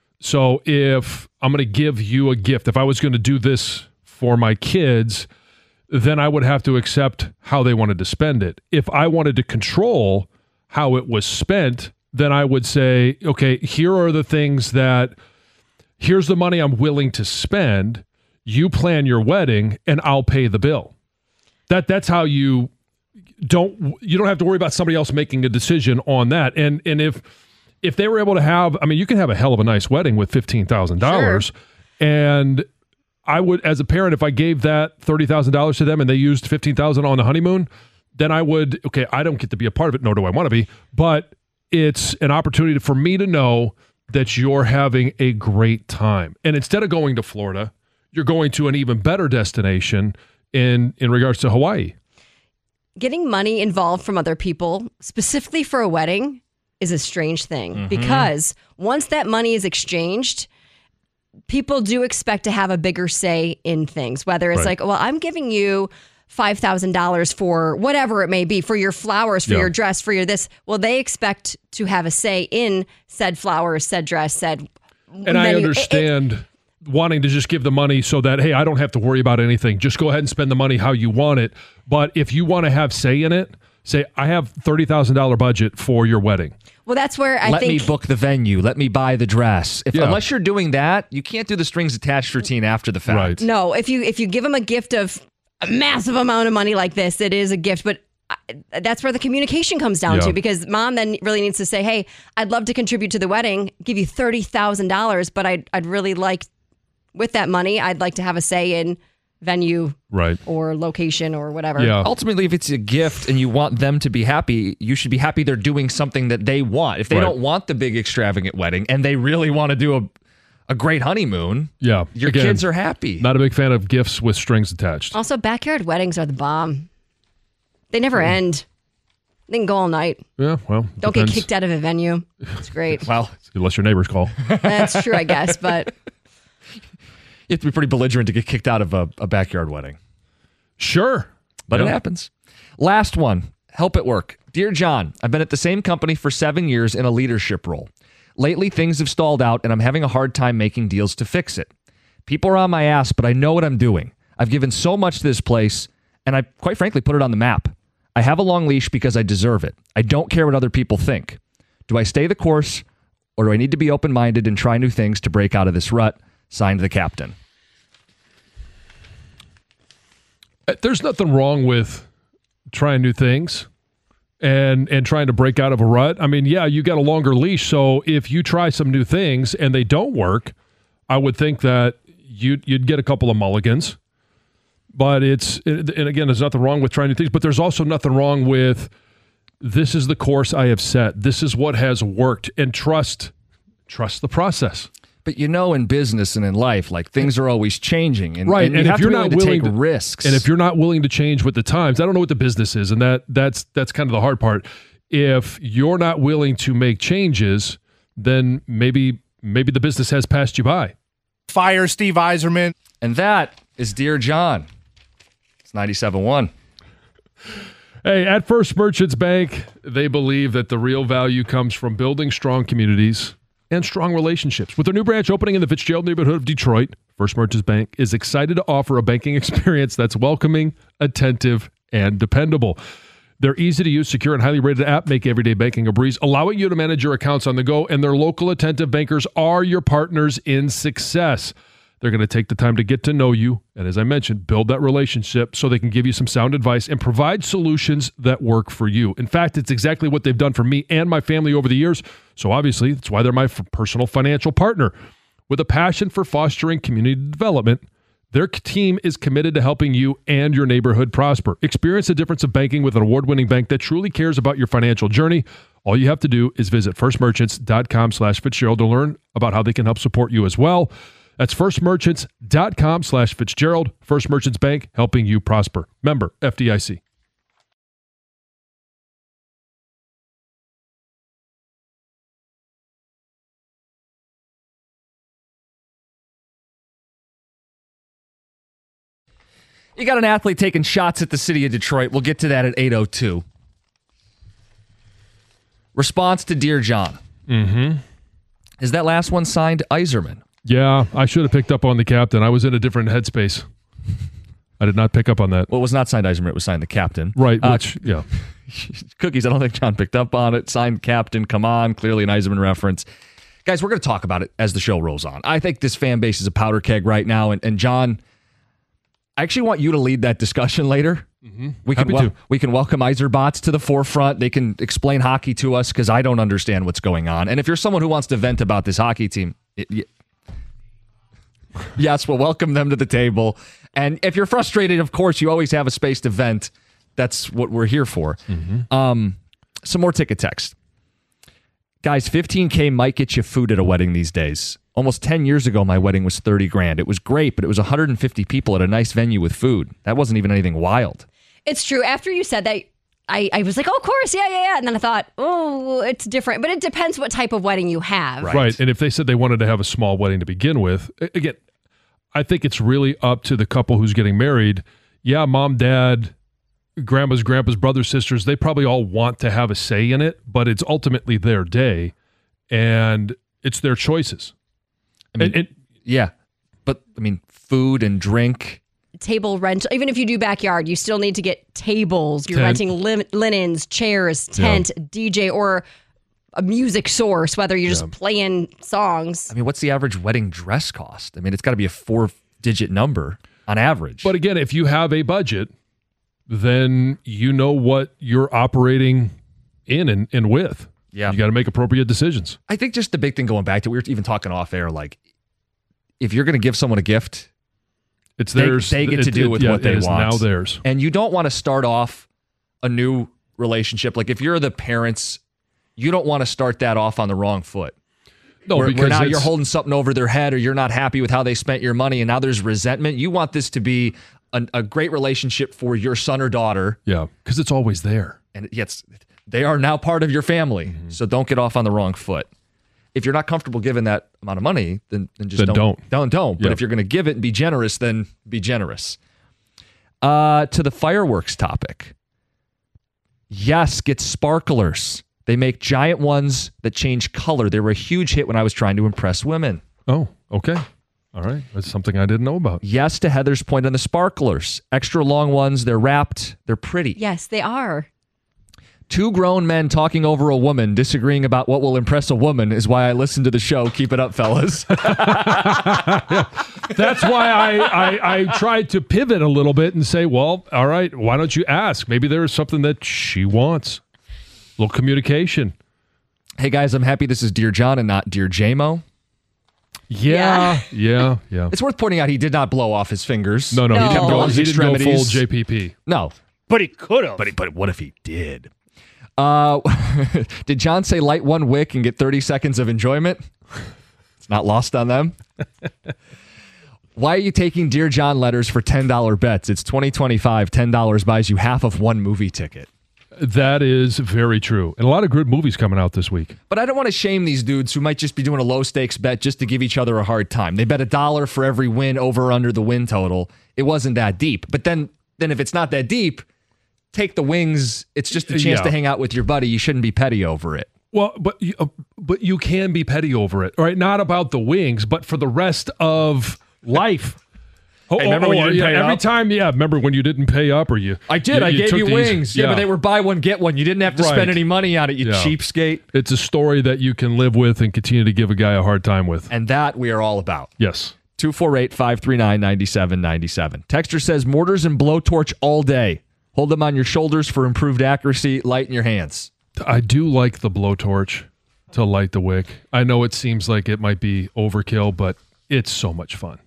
So if I'm going to give you a gift, if I was going to do this for my kids, then I would have to accept how they wanted to spend it. If I wanted to control how it was spent, then I would say, okay, here are the things that, here's the money I'm willing to spend. You plan your wedding and I'll pay the bill. That that's how you don't you don't have to worry about somebody else making a decision on that. And and if if they were able to have, I mean, you can have a hell of a nice wedding with fifteen thousand dollars. Sure. And I would, as a parent, if I gave that thirty thousand dollars to them and they used fifteen thousand dollars on the honeymoon, then I would, okay, I don't get to be a part of it, nor do I want to be, but it's an opportunity for me to know that you're having a great time. And instead of going to Florida, you're going to an even better destination in in regards to Hawaii. Getting money involved from other people, specifically for a wedding, is a strange thing Mhm. because once that money is exchanged, people do expect to have a bigger say in things, whether it's Right. like, well, I'm giving you five thousand dollars for whatever it may be, for your flowers, for Yeah. your dress, for your this. Well, they expect to have a say in said flowers, said dress, said And I menu. It- it- understand wanting to just give the money so that, hey, I don't have to worry about anything. Just go ahead and spend the money how you want it. But if you want to have say in it, say, I have thirty thousand dollars budget for your wedding. well, that's where I Let think me book the venue. Let me buy the dress. If Yeah. Unless you're doing that, you can't do the strings attached routine after the fact. Right. No, if you if you give them a gift of a massive amount of money like this, it is a gift. But I- that's where the communication comes down Yeah. to, because mom then really needs to say, hey, I'd love to contribute to the wedding, give you thirty thousand dollars, but I'd, I'd really like, with that money, I'd like to have a say in venue right. or location or whatever. Ultimately, if it's a gift and you want them to be happy, you should be happy they're doing something that they want. If they Right. don't want the big extravagant wedding and they really want to do a, a great honeymoon, Yeah. your Again, kids are happy. Not a big fan of gifts with strings attached. Also, backyard weddings are the bomb. They never end. They can go all night. Yeah, well, Don't depends. get kicked out of a venue. It's great. Well, unless your neighbors call. That's true, I guess, but You have to be pretty belligerent to get kicked out of a, a backyard wedding. Sure. But it Yeah. happens. Last one, help at work. Dear John, I've been at the same company for seven years in a leadership role. Lately, things have stalled out and I'm having a hard time making deals to fix it. People are on my ass, but I know what I'm doing. I've given so much to this place and I quite frankly put it on the map. I have a long leash because I deserve it. I don't care what other people think. Do I stay the course or do I need to be open-minded and try new things to break out of this rut? Signed, the captain. Uh, There's nothing wrong with trying new things and and trying to break out of a rut. I mean, yeah, you got a longer leash, so if you try some new things and they don't work, I would think that you'd, you'd get a couple of mulligans. But it's, and again, there's nothing wrong with trying new things, but there's also nothing wrong with, this is the course I have set. This is what has worked, and trust, trust the process. But you know, in business and in life, like things are always changing, and, Right, and you and have if you're to be not willing willing to to take risks, and if you're not willing to change with the times, I don't know what the business is, and that that's that's kind of the hard part. If you're not willing to make changes, then maybe maybe the business has passed you by. Fire Steve Eiserman, and that is Dear John. It's ninety-seven point one. Hey, at First Merchants Bank, they believe that the real value comes from building strong communities and strong relationships. With their new branch opening in the Fitzgerald neighborhood of Detroit, First Merchants Bank is excited to offer a banking experience that's welcoming, attentive, and dependable. Their easy-to-use, secure, and highly rated app make everyday banking a breeze, allowing you to manage your accounts on the go, and their local attentive bankers are your partners in success. They're going to take the time to get to know you, and as I mentioned, build that relationship so they can give you some sound advice and provide solutions that work for you. In fact, it's exactly what they've done for me and my family over the years, so obviously that's why they're my f- personal financial partner. With a passion for fostering community development, Their team is committed to helping you and your neighborhood prosper. Experience the difference of banking with an award-winning bank that truly cares about your financial journey. All you have to do is visit firstmerchants.com slash Fitzgerald to learn about how they can help support you as well. That's firstmerchants.com slash Fitzgerald. First Merchants Bank, helping you prosper. Member F D I C. You got an athlete taking shots at the city of Detroit. We'll get to that at eight oh two. Response to Dear John. Mm-hmm. Is that last one signed Yzerman? Yeah, I should have picked up on the captain. I was in a different headspace. I did not pick up on that. Well, it was not signed Yzerman. It was signed the captain. Right, Uh, which, yeah. Cookies, I don't think John picked up on it. Signed captain, come on. Clearly an Yzerman reference. Guys, we're going to talk about it as the show rolls on. I think this fan base is a powder keg right now. And, and John, I actually want you to lead that discussion later. Mm-hmm. We can Happy wel- to. we can welcome Yzerbots to the forefront. They can explain hockey to us because I don't understand what's going on. And if you're someone who wants to vent about this hockey team, it, it, yes, we'll welcome them to the table. And if you're frustrated, of course, you always have a space to vent. That's what we're here for. Mm-hmm. Um, some more ticket text. Guys, fifteen K might get you food at a wedding these days. Almost ten years ago, my wedding was thirty grand. It was great, but it was one hundred fifty people at a nice venue with food. That wasn't even anything wild. It's true. After you said that, I, I was like, oh, of course, yeah, yeah, yeah. And then I thought, oh, it's different. But it depends what type of wedding you have. Right. right. And if they said they wanted to have a small wedding to begin with, again, I think it's really up to the couple who's getting married. Yeah, mom, dad, grandma's, grandpa's, brothers, sisters, they probably all want to have a say in it, but it's ultimately their day and it's their choices. I mean, and, and, yeah. But, I mean, food and drink. Table rental. Even if you do backyard, you still need to get tables. You're Tent. renting lim- linens, chairs, tent, Yeah. D J, or a music source, whether you're just Yeah. playing songs. I mean, what's the average wedding dress cost? I mean, it's got to be a four-digit number on average. But again, if you have a budget, then you know what you're operating in and, and with. Yeah. You got to make appropriate decisions. I think just the big thing going back to, we were even talking off air, like, if you're going to give someone a gift, It's they, theirs. they get It- to do it- with yeah, what they it is want. now theirs. And you don't want to start off a new relationship. Like, if you're the parents, you don't want to start that off on the wrong foot. No, where, because where now it's- you're holding something over their head, or you're not happy with how they spent your money, and now there's resentment. You want this to be a, a great relationship for your son or daughter. Yeah, because it's always there. And yes, they are now part of your family. Mm-hmm. So don't get off on the wrong foot. If you're not comfortable giving that amount of money, then, then just Then don't, don't. don't. Don't. But Yeah. if you're going to give it and be generous, then be generous. Uh, to the fireworks topic. Yes, get sparklers. They make giant ones that change color. They were a huge hit when I was trying to impress women. Oh, okay. All right. That's something I didn't know about. Yes to Heather's point on the sparklers. Extra long ones. They're wrapped. They're pretty. Yes, they are. Two grown men talking over a woman, disagreeing about what will impress a woman is why I listen to the show. Keep it up, fellas. That's why I, I, I tried to pivot a little bit and say, well, all right, why don't you ask? Maybe there's something that she wants. A little communication. Hey, guys, I'm happy this is Dear John and not Dear J-Mo. Yeah, yeah, yeah. It's worth pointing out he did not blow off his fingers. No, no, he he kept didn't going go, his he didn't go full extremities. J P P. No. But he could have. But, he, but what if he did? Uh, did John say light one wick and get thirty seconds of enjoyment? It's not lost on them. Why are you taking Dear John letters for ten dollar bets? It's twenty twenty-five. ten dollars buys you half of one movie ticket. That is very true. And a lot of good movies coming out this week. But I don't want to shame these dudes who might just be doing a low stakes bet just to give each other a hard time. They bet a dollar for every win over or under the win total. It wasn't that deep. But then, then if it's not that deep, take the wings. It's just a chance Yeah. to hang out with your buddy. You shouldn't be petty over it. Well, but you, uh, but you can be petty over it, all right? Not about the wings, but for the rest of life. Oh, Hey, remember when you didn't yeah, pay every up? time, yeah. Remember when you didn't pay up, or you? I did. I gave took you these- wings. Yeah. but they were buy one, get one. You didn't have to Right. spend any money on it, you Yeah. cheapskate. It's a story that you can live with and continue to give a guy a hard time with. And that we are all about. Yes. two four eight, five three nine, nine seven nine seven. Texter says mortars and blowtorch all day. Hold them on your shoulders for improved accuracy. Light in your hands. I do like the blowtorch to light the wick. I know it seems like it might be overkill, but it's so much fun.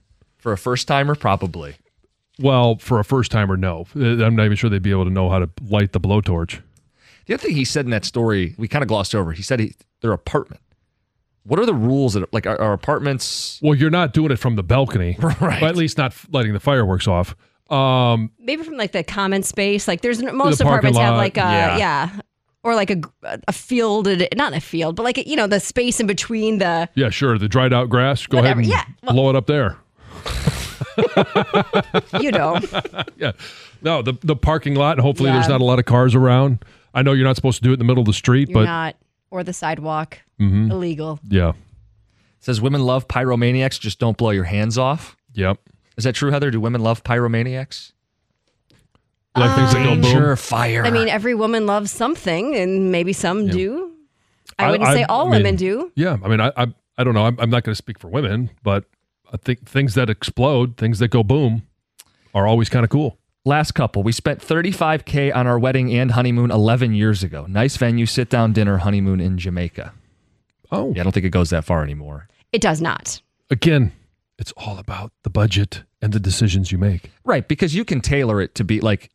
For a first timer, probably. Well, for a first timer, no. I'm not even sure they'd be able to know how to light the blowtorch. The other thing he said in that story, we kind of glossed over. He said he, their apartment. What are the rules that like are, are apartments? Well, you're not doing it from the balcony, right? But at least not lighting the fireworks off. Um, Maybe from like the common space. Like there's most The parking apartments have lot, like a yeah. yeah. or like a a fielded, not a field, but like a, you know the space in between the. yeah, sure. The dried out grass. Go Whatever, ahead and yeah, well- blow it up there. You know. Yeah. No, the the parking lot. And hopefully, Yeah. there's not a lot of cars around. I know you're not supposed to do it in the middle of the street, You're but not, or the sidewalk. Mhm. Illegal. yeah. Says women love pyromaniacs, just don't blow your hands off. Yep. Is that true, Heather? Do women love pyromaniacs? Like things that go boom? Danger, fire. I mean, every woman loves something, and maybe some do. I I- wouldn't I say all mean, women do. Yeah. I mean, I I, I don't know. I'm, I'm not going to speak for women, but I think things that explode, things that go boom, are always kind of cool. Last couple, we spent thirty-five K on our wedding and honeymoon eleven years ago. Nice venue, sit down dinner, honeymoon in Jamaica. Oh. Yeah, I don't think it goes that far anymore. It does not. Again, it's all about the budget and the decisions you make. Right, because you can tailor it to be like,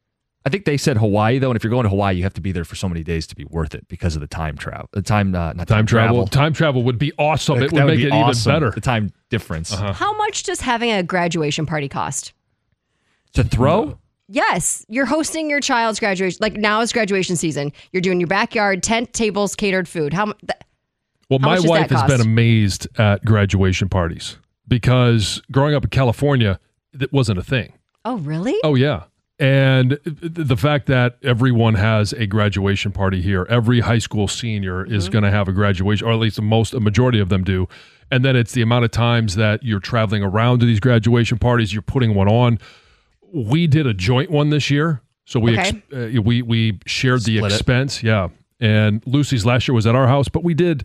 I think they said Hawaii though, and if you're going to Hawaii, you have to be there for so many days to be worth it because of the time travel. The time, uh, not Time travel. Time travel would be awesome. It That would make be it awesome, even better. The time difference Uh-huh. How much does having a graduation party cost? to throw. Yes, you're hosting your child's graduation. Like now is graduation season. You're doing your backyard tent, tables, catered food. How much? Well, How my much does wife that has been cost? amazed at graduation parties because growing up in California, it wasn't a thing. Oh, really? Oh, yeah. And th- the fact that everyone has a graduation party here, every high school senior is Mm-hmm. going to have a graduation, or at least the most, a majority of them do. And then it's the amount of times that you're traveling around to these graduation parties, you're putting one on. We did a joint one this year. So we ex- uh, we we shared the Split it. expense. Yeah. And Lucy's last year was at our house, but we did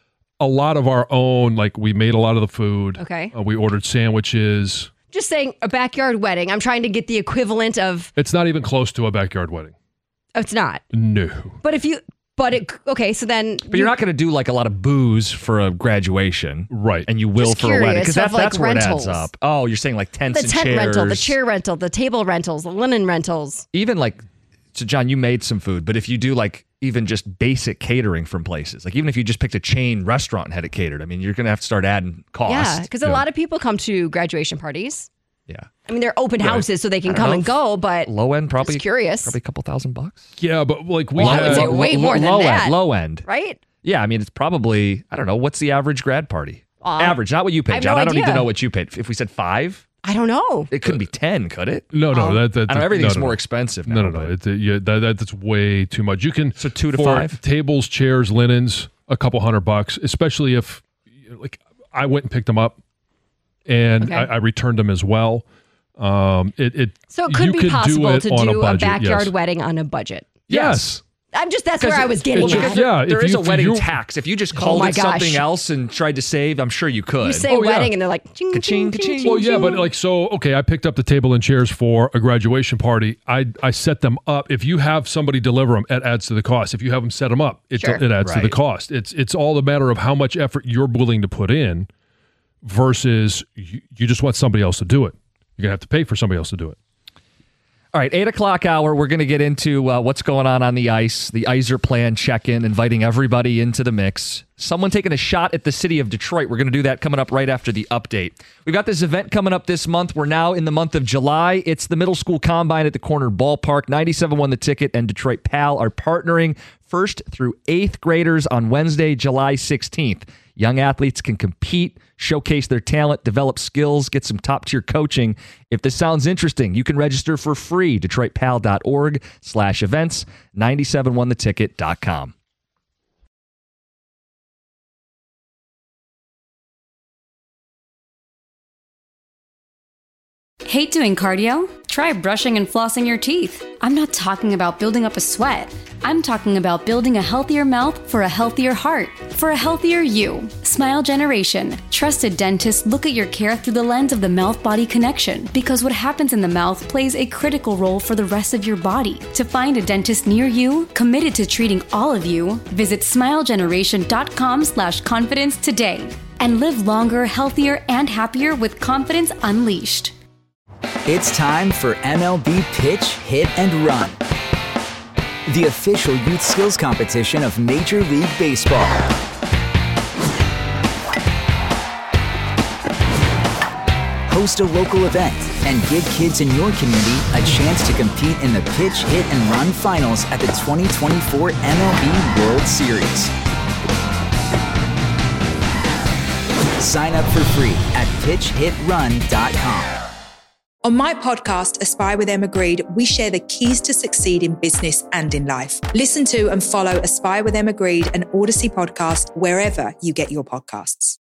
a lot of our own. Like we made a lot of the food. Okay. Uh, we ordered sandwiches. Just saying a backyard wedding. I'm trying to get the equivalent of. It's not even close to a backyard wedding. Oh, it's not. No. But if you. But it. Okay, so then. But you're not going to do like a lot of booze for a graduation, right? And you will Just for a wedding curious because that, of, like, that's where it rentals. adds up. Oh, you're saying like tents The and tent chairs, rental, the chair rental, the table rentals, the linen rentals. even like. So John, you made some food, but if you do like even just basic catering from places, like even if you just picked a chain restaurant and had it catered, I mean, you're going to have to start adding cost. Yeah, because a lot of people come to graduation parties. Yeah. I mean, they're open Right. houses, so they I can don't come know. and go. But Low end, probably just curious, probably a couple thousand bucks. Yeah, but like we Well, I had would say way more than low that. end, low end, right? Yeah, I mean, it's probably I don't know what's the average grad party. Uh, average, not what you I paid, have John. no I don't need to idea. know what you paid. If we said five, I don't know. it couldn't be ten, could it? No, no, Oh. that, that I know everything's no, no, more no. expensive now. No, no, no. It, uh, yeah, that, that's way too much. You can so two to for five tables, chairs, linens, a couple hundred bucks. Especially if, like, I went and picked them up, and Okay. I, I returned them as well. Um, it, it So it could you be could possible do it to on do a, a, budget, backyard yes. wedding on a budget. Yes. I'm just that's where I was getting it's at. just- yeah, there if is you- a if wedding you- tax. If you just Oh called my it something gosh. else and tried to save, I'm sure you could. You say Oh, yeah. wedding, and they're like, ching, Ka-ching, ching, ka-ching. ching, Well, yeah, ching. but like so, okay. I picked up the table and chairs for a graduation party. I I set them up. If you have somebody deliver them, it adds to the cost. If you have them set them up, it Sure. it adds to the Right. cost. It's it's all a matter of how much effort you're willing to put in, versus you, you just want somebody else to do it. You're gonna have to pay for somebody else to do it. All right, eight o'clock hour. We're going to get into uh, what's going on on the ice, the Iser plan check-in, inviting everybody into the mix. Someone taking a shot at the city of Detroit. We're going to do that coming up right after the update. We've got this event coming up this month. We're now in the month of July. It's the middle school combine at the Corner Ballpark. ninety-seven won the ticket, and Detroit Pal are partnering first through eighth graders on Wednesday, July sixteenth. Young athletes can compete, showcase their talent, develop skills, get some top-tier coaching. If this sounds interesting, you can register for free. Detroit Pal dot org slash events, ninety-seven won the ticket dot com. Hate doing cardio? Try brushing and flossing your teeth. I'm not talking about building up a sweat. I'm talking about building a healthier mouth for a healthier heart, for a healthier you. Smile Generation. Trusted dentists look at your care through the lens of the mouth-body connection because what happens in the mouth plays a critical role for the rest of your body. To find a dentist near you, committed to treating all of you, visit smile generation dot com slash confidence today. and live longer, healthier, and happier with confidence unleashed. It's time for M L B Pitch, Hit, and Run, the official youth skills competition of Major League Baseball. Host a local event and give kids in your community a chance to compete in the Pitch, Hit, and Run finals at the twenty twenty-four M L B World Series. Sign up for free at pitch hit run dot com. On my podcast, Aspire with Emma Grede, we share the keys to succeed in business and in life. Listen to and follow Aspire with Emma Grede, an Odyssey podcast, wherever you get your podcasts.